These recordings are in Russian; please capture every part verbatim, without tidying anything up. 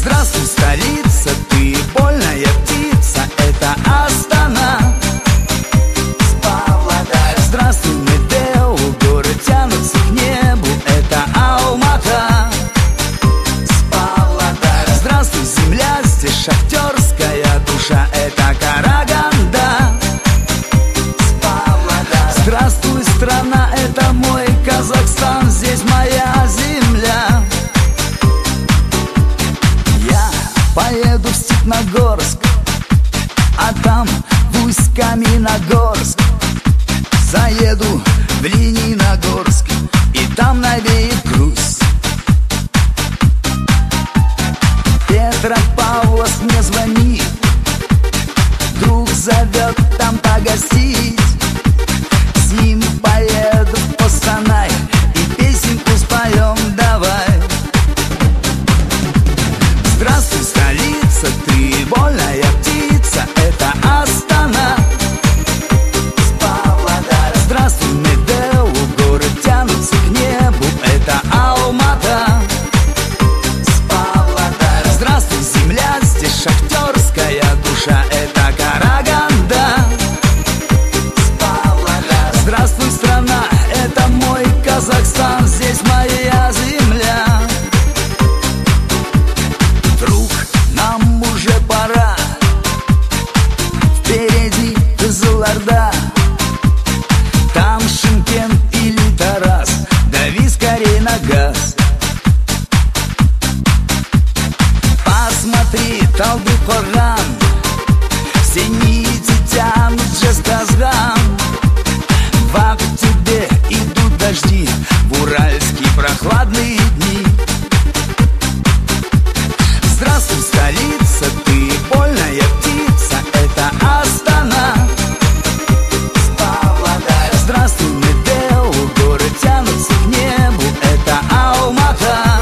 Здравствуй, столица, ты больная птица, это Астана. Здравствуй, Медео, горы тянутся к небу, это Алмата. Здравствуй, земля, здесь шахтерская душа, это Караганда. Здравствуй, страна, это мой Казахстан, здесь моя земля. Я поеду в Степногорск, а там в Усть-Каменогорск. Заеду в Лениногорск, и там навеет грусть. Петропавловск мне звонит, друг зовет там погостить. С ним поеду в Костанай и песенку споем давай. Здравствуй, столица, ты вольная птица, это Астана. Здравствуй, Медео, горы тянутся к небу, это Алмата. Здравствуй, земля, здесь шахтерская душа, это Караганда. Здравствуй, страна, это мой Казахстан, здесь моя земля. Друг, нам уже пора, впереди Кызылорда. Там Шымкент или Тарас, дави скорей на газ. Посмотри, Талдыкорган, все нити тянут Жезказган. В октябре идут дожди, в уральские прохладные дни. Здравствуй, столица, ты вольная птица, это Астана. Здравствуй, Медео, горы тянутся к небу, это Алмата.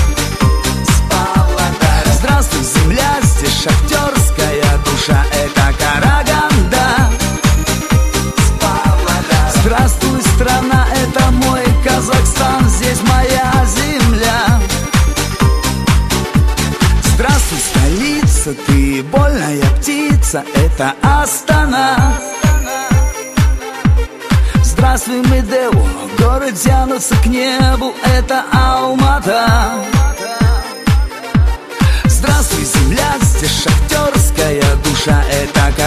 Здравствуй, земля, здесь шахтерская душа, это Караганда. Здравствуй, страна, это мой Казахстан, здесь моя земля. Здравствуй, столица, ты вольная птица, это Астана. Здравствуй, Медео, горы тянутся к небу, это Алмата. Здравствуй, земля, здесь шахтерская душа, это Караганда.